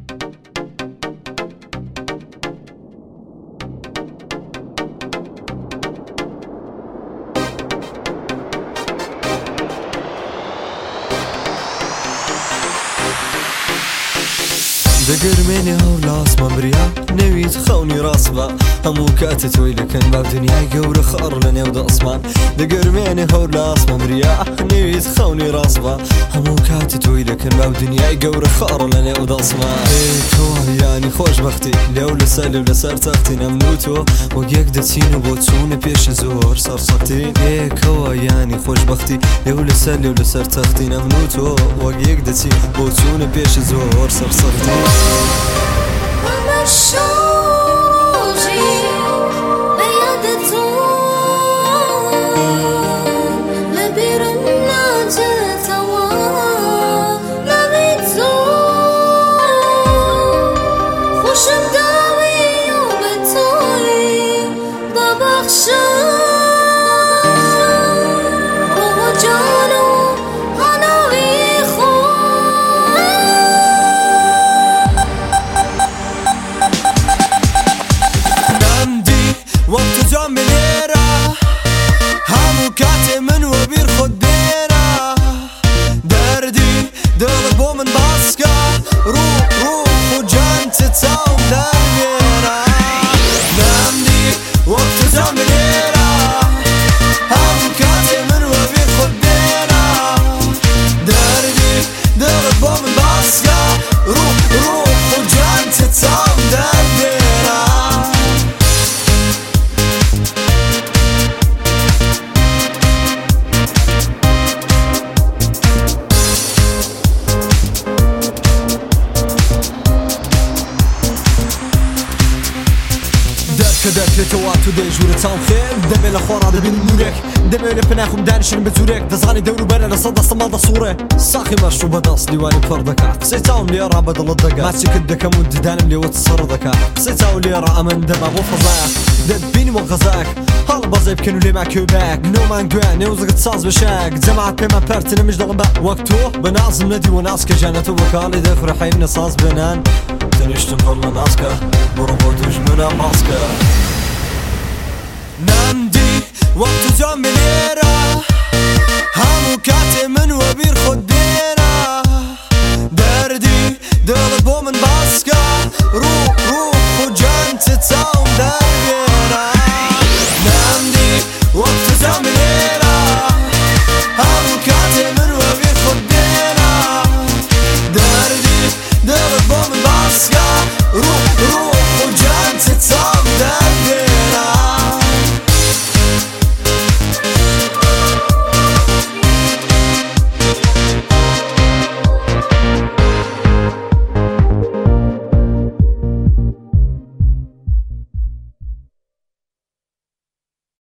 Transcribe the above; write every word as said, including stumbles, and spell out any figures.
دەگەرمێنێ هەوڵاس مەمریا نەویت خەونی ڕاست بە هەموو کاتە تۆی لەکەن باو دنیای گەورە خەڕ لە نێو دەسمان دەگەرمێنێ هەوڵاس مەمریا نەویت خەونی ڕاست بە هەموو کاتە تۆی لەکەن باو دنیای گەورە خەڕ لە نێو دەسمان تۆ یانی خۆشبەختی لێو لەسەر لێو لەسەر تەختی نەمنوتۆ وەک یەک دەچین و بۆ چوونە پێشە زۆر سەرسەختین ئێکەوە یانی خۆشبەختی لێو لەسەر لێو لەسەر تەختی نەمنوتۆ وەک یەک دەچین بۆ چوونە پێشە زۆر سەرسەختین وقت جام بليرة همو كاتي من وبير خد بيرة دردي دغبو من باسكا روح روح وجان تتساوم درديرة نمدي وقت جام بليرة همو كاتي من وبير خد بيرة دردي دغبو من باسكا روح روح وجان تتساوم درديرة كدك لتواتو دي جورة تاون خير دمي لخورا دبين نورك دمي لبناخم دانشن بزورك دزاني دورو بنا لصدا صمادا صورة ساخي مشروبة داس ديواني بفردكا سيتاون ليرا بدل الدقا ماشي كدك مود دانم لي وتصردكا سيتاون ليرا امن دم ابو فضاك دد بيني وغزاك هالا بازي بكنو لي معك وباك نو مان قوان نوزق تصاز بشاك جماعة بيما بارتنا مش دغبا وقتو بنازم ندي وناس كجانتو وكالي دخر حين نصاز بنان تنشتم فضل ناسكا بربوتوش منا ماسكا نمدي وقت جام بليرة همو كاتي من وبير خد